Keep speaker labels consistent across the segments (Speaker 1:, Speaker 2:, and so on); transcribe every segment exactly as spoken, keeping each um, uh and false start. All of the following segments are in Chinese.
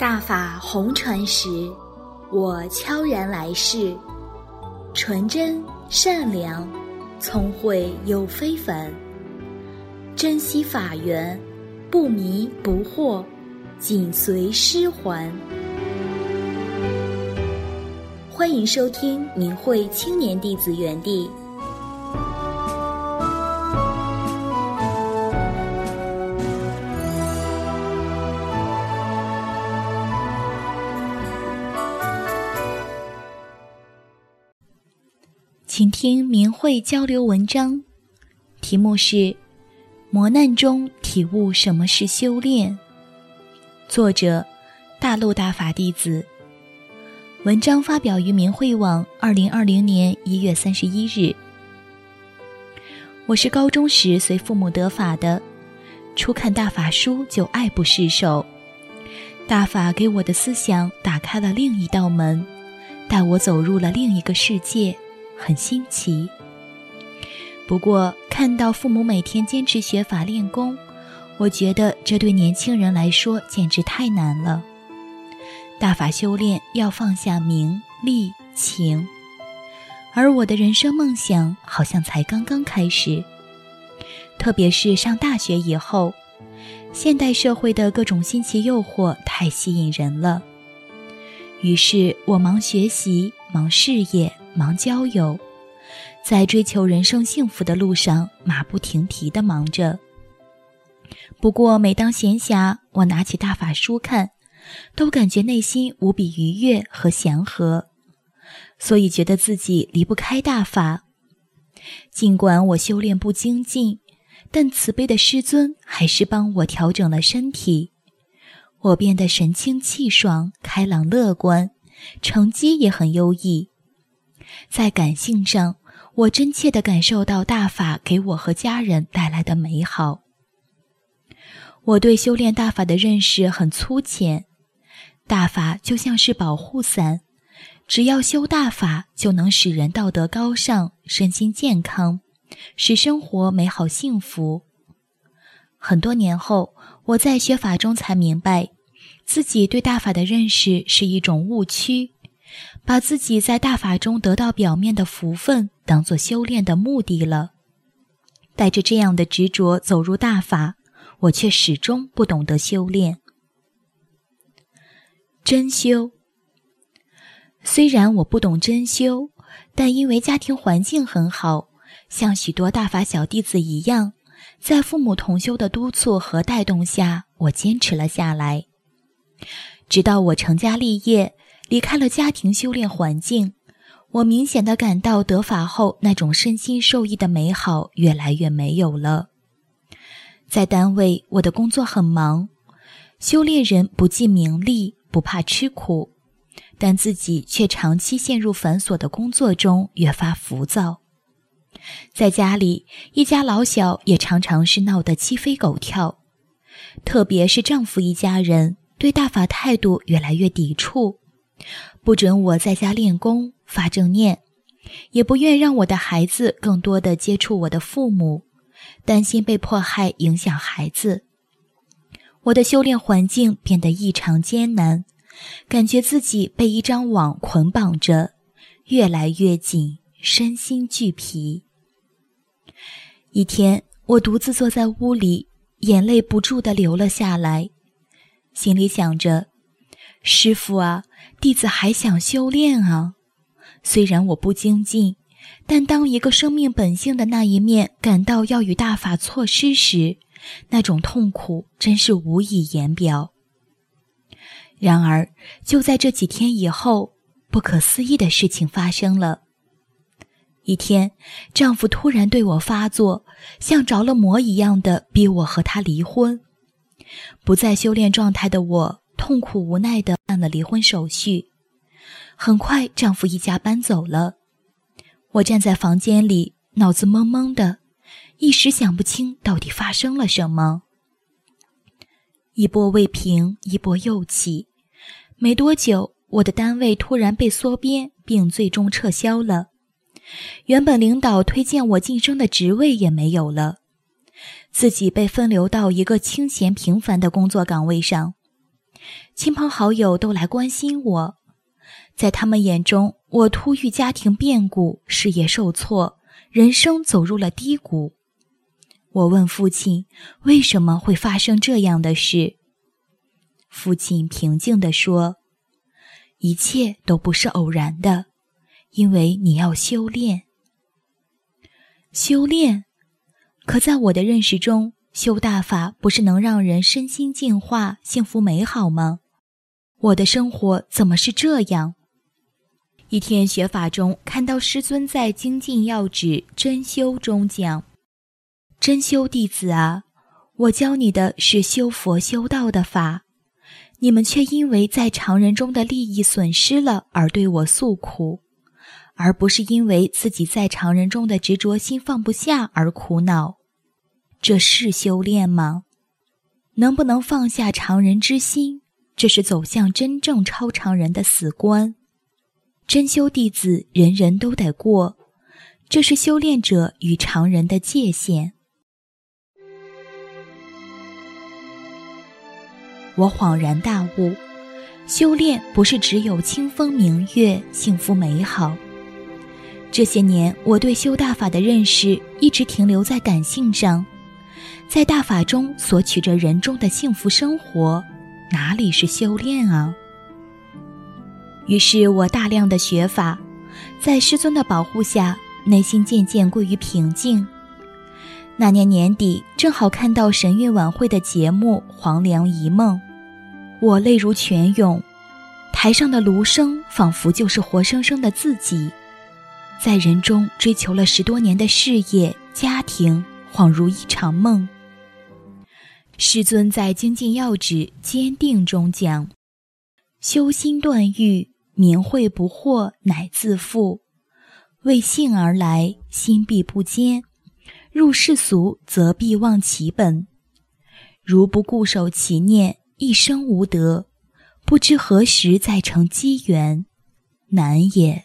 Speaker 1: 大法红传时，我悄然来世，纯真善良，聪慧又非凡，珍惜法缘，不迷不惑，紧随师还。欢迎收听明慧青年弟子园地。请听明慧交流文章，题目是磨难中体悟什么是修炼，作者大陆大法弟子。文章发表于明慧网二零二零年一月三十一日。我是高中时随父母得法的，初看大法书就爱不释手。大法给我的思想打开了另一道门，带我走入了另一个世界，很新奇。不过看到父母每天坚持学法练功，我觉得这对年轻人来说简直太难了。大法修炼要放下名利情，而我的人生梦想好像才刚刚开始。特别是上大学以后，现代社会的各种新奇诱惑太吸引人了。于是我忙学习，忙事业，忙交友，在追求人生幸福的路上马不停蹄地忙着。不过每当闲暇，我拿起大法书看，都感觉内心无比愉悦和祥和，所以觉得自己离不开大法。尽管我修炼不精进，但慈悲的师尊还是帮我调整了身体，我变得神清气爽，开朗乐观，成绩也很优异。在感性上，我真切地感受到大法给我和家人带来的美好。我对修炼大法的认识很粗浅，大法就像是保护伞，只要修大法就能使人道德高尚，身心健康，使生活美好幸福。很多年后，我在学法中才明白，自己对大法的认识是一种误区，把自己在大法中得到表面的福分当作修炼的目的了。带着这样的执着走入大法，我却始终不懂得修炼。真修。虽然我不懂真修，但因为家庭环境很好，像许多大法小弟子一样，在父母同修的督促和带动下，我坚持了下来。直到我成家立业，离开了家庭修炼环境，我明显地感到得法后那种身心受益的美好越来越没有了。在单位，我的工作很忙，修炼人不计名利，不怕吃苦，但自己却长期陷入繁琐的工作中，越发浮躁。在家里，一家老小也常常是闹得鸡飞狗跳，特别是丈夫一家人对大法态度越来越抵触，不准我在家练功发正念，也不愿让我的孩子更多地接触我的父母，担心被迫害影响孩子。我的修炼环境变得异常艰难，感觉自己被一张网捆绑着，越来越紧，身心俱疲。一天，我独自坐在屋里，眼泪不住地流了下来，心里想着，师父啊，弟子还想修炼啊。虽然我不精进，但当一个生命本性的那一面感到要与大法错失时，那种痛苦真是无以言表。然而，就在这几天以后，不可思议的事情发生了。一天，丈夫突然对我发作，像着了魔一样的逼我和他离婚。不在修炼状态的我，痛苦无奈地办了离婚手续。很快，丈夫一家搬走了。我站在房间里，脑子懵懵的，一时想不清到底发生了什么。一波未平，一波又起。没多久，我的单位突然被缩编，并最终撤销了。原本领导推荐我晋升的职位也没有了，自己被分流到一个清闲平凡的工作岗位上。 亲朋好友都来关心我，在他们眼中，我突遇家庭变故，事业受挫，人生走入了低谷。我问父亲，为什么会发生这样的事？父亲平静地说，一切都不是偶然的，因为你要修炼。修炼？可在我的认识中，修大法不是能让人身心净化、幸福美好吗？我的生活怎么是这样？一天学法中看到师尊在精进要旨真修中讲，真修弟子啊，我教你的是修佛修道的法，你们却因为在常人中的利益损失了而对我诉苦，而不是因为自己在常人中的执着心放不下而苦恼。这是修炼吗？能不能放下常人之心，这是走向真正超常人的死关。真修弟子人人都得过，这是修炼者与常人的界限。我恍然大悟，修炼不是只有清风明月、幸福美好。这些年我对修大法的认识一直停留在感性上，在大法中索取着人中的幸福生活，哪里是修炼啊？于是我大量的学法，在师尊的保护下，内心渐渐归于平静。那年年底，正好看到神韵晚会的节目《黄粱一梦》，我泪如泉涌，台上的卢生仿佛就是活生生的自己，在人中追求了十多年的事业、家庭，恍如一场梦。师尊在精进要旨坚定中讲，修心断欲，明慧不惑乃自负，为性而来，心必不坚，入世俗则必忘其本，如不固守其念，一生无得，不知何时再成机缘，难也。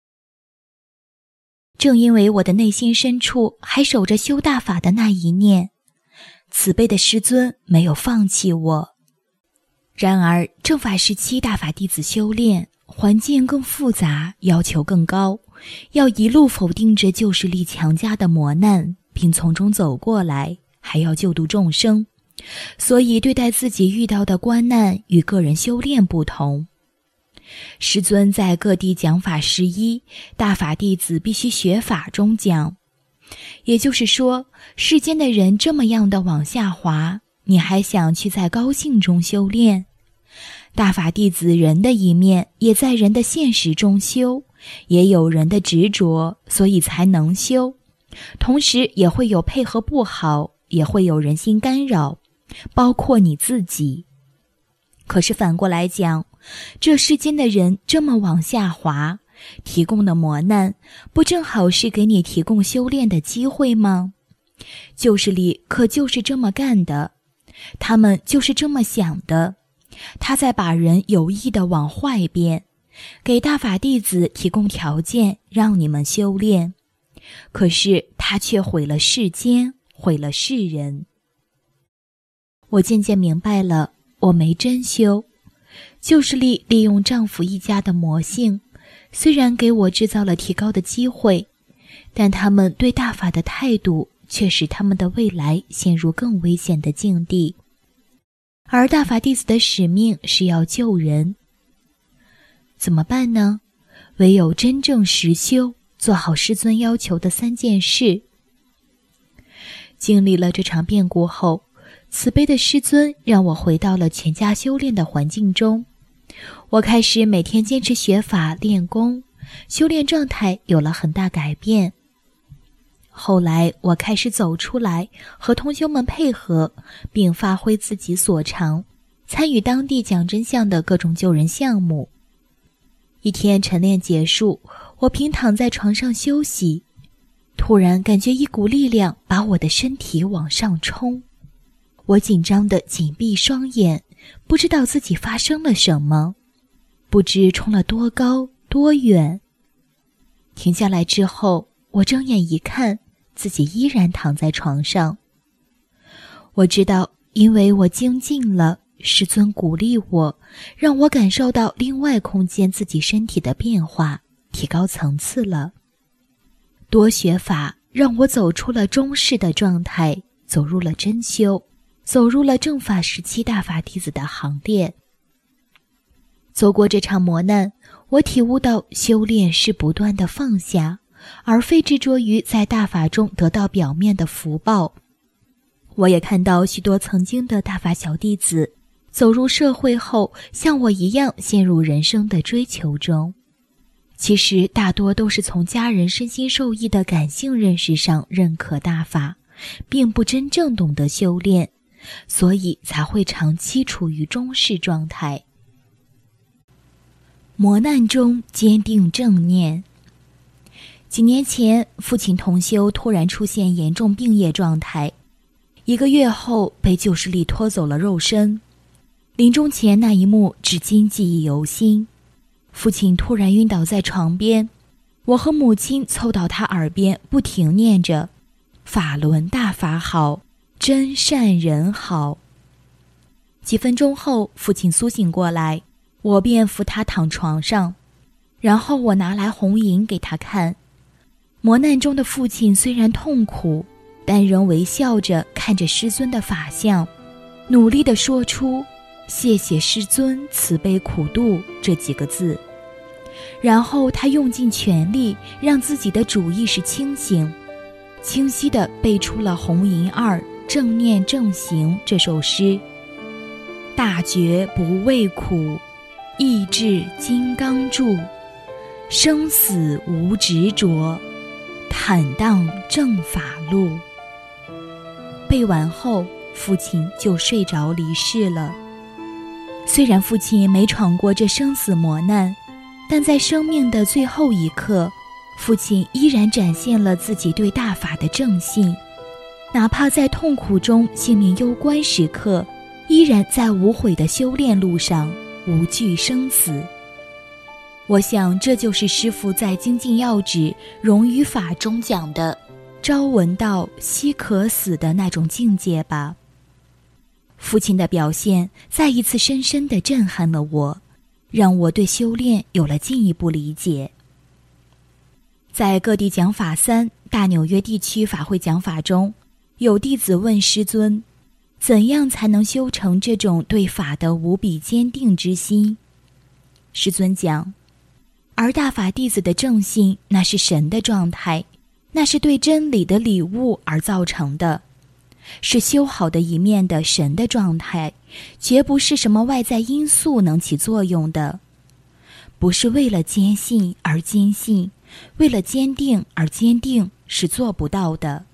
Speaker 1: 正因为我的内心深处还守着修大法的那一念，慈悲的师尊没有放弃我。然而正法时期大法弟子修炼环境更复杂，要求更高，要一路否定着旧势力强加的磨难，并从中走过来，还要救度众生，所以对待自己遇到的关难与个人修炼不同。师尊在各地讲法十一，大法弟子必须学法中讲，也就是说，世间的人这么样的往下滑，你还想去在高兴中修炼？大法弟子人的一面也在人的现实中修，也有人的执着，所以才能修，同时也会有配合不好，也会有人心干扰，包括你自己。可是反过来讲，这世间的人这么往下滑，提供的磨难不正好是给你提供修炼的机会吗？旧势力可就是这么干的，他们就是这么想的，他在把人有意地往坏变，给大法弟子提供条件让你们修炼，可是他却毁了世间，毁了世人。我渐渐明白了，我没真修。旧势力利用丈夫一家的魔性，虽然给我制造了提高的机会，但他们对大法的态度却使他们的未来陷入更危险的境地。而大法弟子的使命是要救人，怎么办呢？唯有真正实修，做好师尊要求的三件事。经历了这场变故后，慈悲的师尊让我回到了全家修炼的环境中，我开始每天坚持学法练功，修炼状态有了很大改变。后来我开始走出来，和同修们配合，并发挥自己所长，参与当地讲真相的各种救人项目。一天晨练结束，我平躺在床上休息，突然感觉一股力量把我的身体往上冲，我紧张地紧闭双眼，不知道自己发生了什么，不知冲了多高多远。停下来之后，我睁眼一看，自己依然躺在床上。我知道，因为我精进了， 师尊鼓励我，让我感受到另外空间自己身体的变化，提高层次了。多学法让我走出了中式的状态，走入了真修，走入了正法时期大法弟子的行列。走过这场磨难，我体悟到修炼是不断的放下，而非执着于在大法中得到表面的福报。我也看到许多曾经的大法小弟子走入社会后，像我一样陷入人生的追求中。其实大多都是从家人身心受益的感性认识上认可大法，并不真正懂得修炼，所以才会长期处于中式状态。磨难中坚定正念。几年前，父亲同修突然出现严重病业状态，一个月后被旧势力拖走了肉身。临终前那一幕至今记忆犹新。父亲突然晕倒在床边，我和母亲凑到他耳边不停念着法轮大法好，真善人好。几分钟后，父亲苏醒过来，我便扶他躺床上，然后我拿来红银给他看。磨难中的父亲虽然痛苦，但仍微笑着看着师尊的法相，努力地说出谢谢师尊慈悲苦度这几个字。然后他用尽全力让自己的主意识清醒，清晰地背出了红银二正念正行这首诗。大觉不畏苦，意志金刚柱，生死无执着，坦荡正法路。背完后，父亲就睡着离世了。虽然父亲没闯过这生死磨难，但在生命的最后一刻，父亲依然展现了自己对大法的正信，哪怕在痛苦中性命攸关时刻，依然在无悔的修炼路上无惧生死。我想这就是师父在精进要旨融于法中讲的朝闻道夕可死的那种境界吧。父亲的表现再一次深深地震撼了我，让我对修炼有了进一步理解。在各地讲法三大纽约地区法会讲法中，有弟子问师尊，怎样才能修成这种对法的无比坚定之心？师尊讲，而大法弟子的正信，那是神的状态，那是对真理的礼物而造成的，是修好的一面的神的状态，绝不是什么外在因素能起作用的。不是为了坚信而坚信，为了坚定而坚定，是做不到的。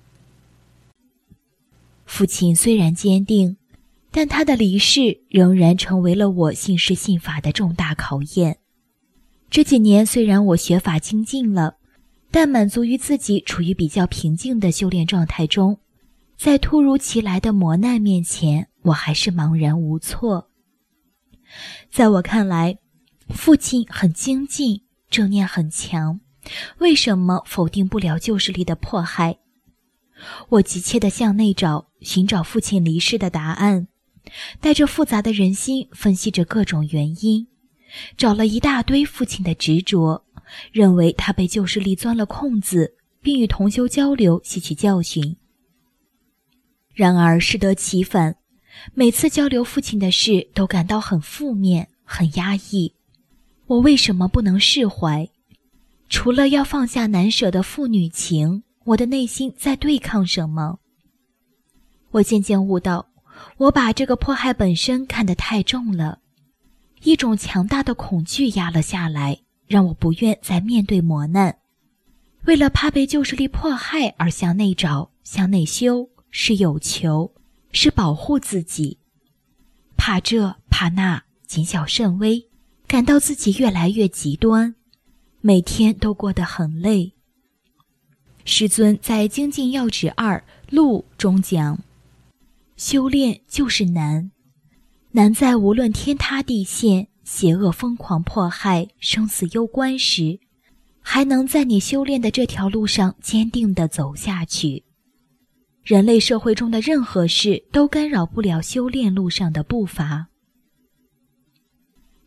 Speaker 1: 父亲虽然坚定，但他的离世仍然成为了我信师信法的重大考验。这几年虽然我学法精进了，但满足于自己处于比较平静的修炼状态中，在突如其来的磨难面前，我还是茫然无措。在我看来，父亲很精进，正念很强，为什么否定不了旧势力的迫害？我急切地向内找，寻找父亲离世的答案，带着复杂的人心分析着各种原因，找了一大堆父亲的执着，认为他被旧势力钻了空子，并与同修交流吸取教训。然而适得其反，每次交流父亲的事都感到很负面，很压抑。我为什么不能释怀？除了要放下难舍的父女情，我的内心在对抗什么？我渐渐悟到，我把这个迫害本身看得太重了，一种强大的恐惧压了下来，让我不愿再面对磨难。为了怕被旧势力迫害而向内找，向内修，是有求，是保护自己。怕这怕那，谨小慎微，感到自己越来越极端，每天都过得很累。师尊在精进要旨二路中讲，修炼就是难，难在无论天塌地陷，邪恶疯狂迫害，生死攸关时，还能在你修炼的这条路上坚定地走下去。人类社会中的任何事都干扰不了修炼路上的步伐。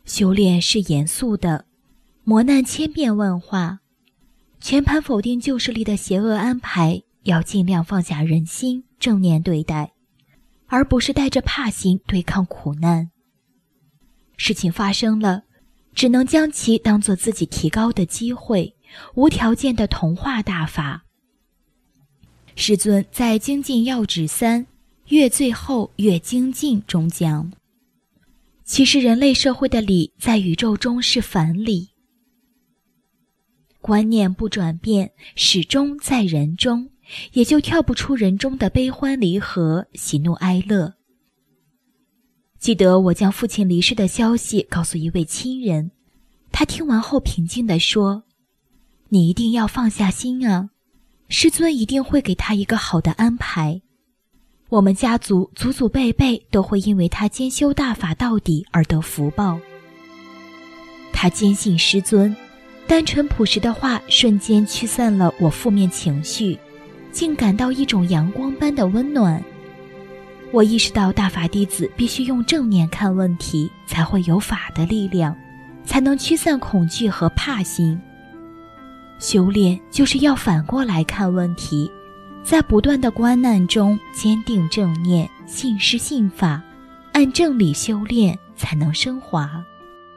Speaker 1: 修炼是严肃的，磨难千变万化，全盘否定旧势力的邪恶安排，要尽量放下人心，正念对待，而不是带着怕心对抗苦难。事情发生了，只能将其当作自己提高的机会，无条件的同化大法。师尊在《精进要旨三：越最后越精进》中讲，其实人类社会的理在宇宙中是反理，观念不转变，始终在人中，也就跳不出人中的悲欢离合、喜怒哀乐。记得我将父亲离世的消息告诉一位亲人，他听完后平静地说：“你一定要放下心啊，师尊一定会给他一个好的安排。我们家族祖祖辈辈都会因为他兼修大法到底而得福报。”他坚信师尊，单纯朴实的话瞬间驱散了我负面情绪，竟感到一种阳光般的温暖。我意识到大法弟子必须用正念看问题，才会有法的力量，才能驱散恐惧和怕心。修炼就是要反过来看问题，在不断的关难中坚定正念，信师信法，按正理修炼，才能升华。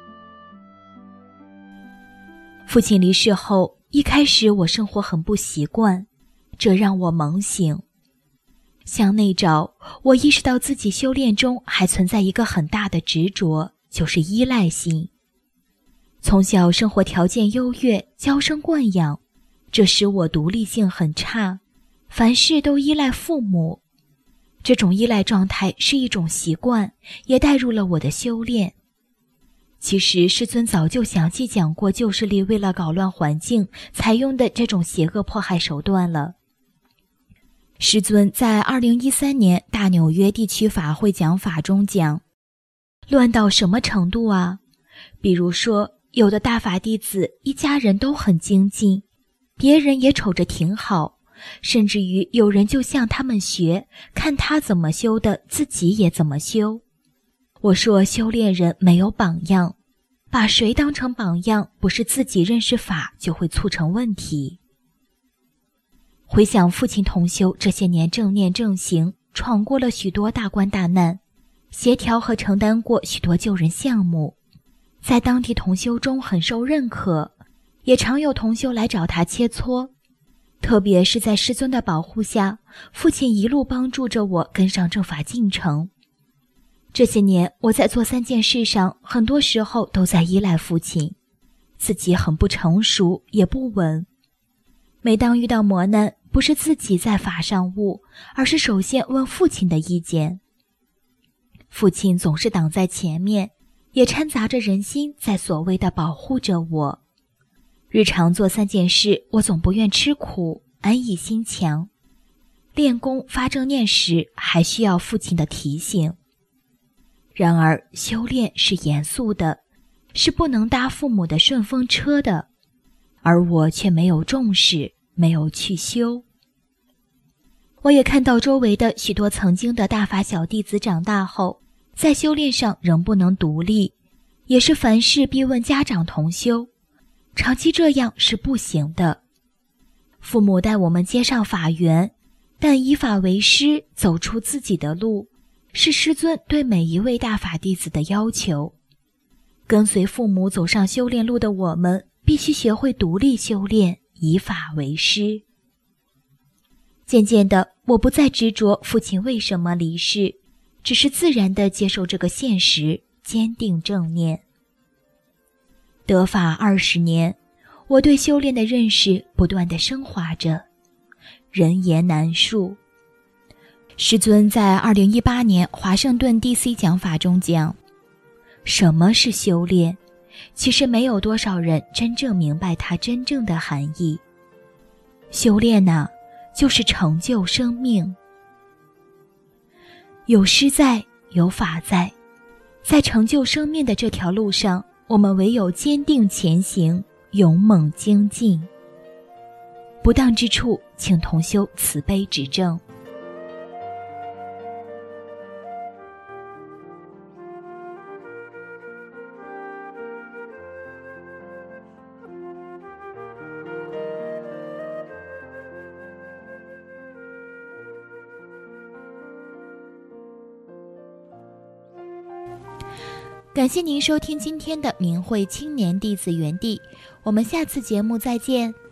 Speaker 1: 父亲离世后，一开始我生活很不习惯，这让我猛醒。向内找，我意识到自己修炼中还存在一个很大的执着，就是依赖性。从小生活条件优越，娇生惯养，这使我独立性很差，凡事都依赖父母。这种依赖状态是一种习惯，也带入了我的修炼。其实师尊早就详细讲过旧势力为了搞乱环境采用的这种邪恶迫害手段了。师尊在二零一三年大纽约地区法会讲法中讲，乱到什么程度啊？比如说，有的大法弟子一家人都很精进，别人也瞅着挺好，甚至于有人就向他们学，看他怎么修的，自己也怎么修。我说修炼人没有榜样，把谁当成榜样，不是自己认识法就会促成问题。回想父亲同修这些年正念正行，闯过了许多大关大难，协调和承担过许多救人项目，在当地同修中很受认可，也常有同修来找他切磋。特别是在师尊的保护下，父亲一路帮助着我跟上正法进程。这些年我在做三件事上，很多时候都在依赖父亲，自己很不成熟，也不稳。每当遇到磨难，不是自己在法上悟，而是首先问父亲的意见。父亲总是挡在前面，也掺杂着人心，在所谓的保护着我。日常做三件事，我总不愿吃苦，安逸心强。练功发正念时，还需要父亲的提醒。然而修炼是严肃的，是不能搭父母的顺风车的，而我却没有重视，没有去修。我也看到周围的许多曾经的大法小弟子长大后，在修炼上仍不能独立，也是凡事逼问家长同修，长期这样是不行的。父母带我们接上法缘，但以法为师，走出自己的路，是师尊对每一位大法弟子的要求。跟随父母走上修炼路的我们，必须学会独立修炼，以法为师。渐渐的，我不再执着父亲为什么离世，只是自然地接受这个现实，坚定正念。得法二十年，我对修炼的认识不断地升华着，人言难述。师尊在二零一八年华盛顿 D C 讲法中讲，什么是修炼？其实没有多少人真正明白它真正的含义。修炼呢，就是成就生命。有师在，有法在，在成就生命的这条路上，我们唯有坚定前行，勇猛精进。不当之处，请同修慈悲指正。 感谢您收听今天的明慧青年弟子园地，我们下次节目再见。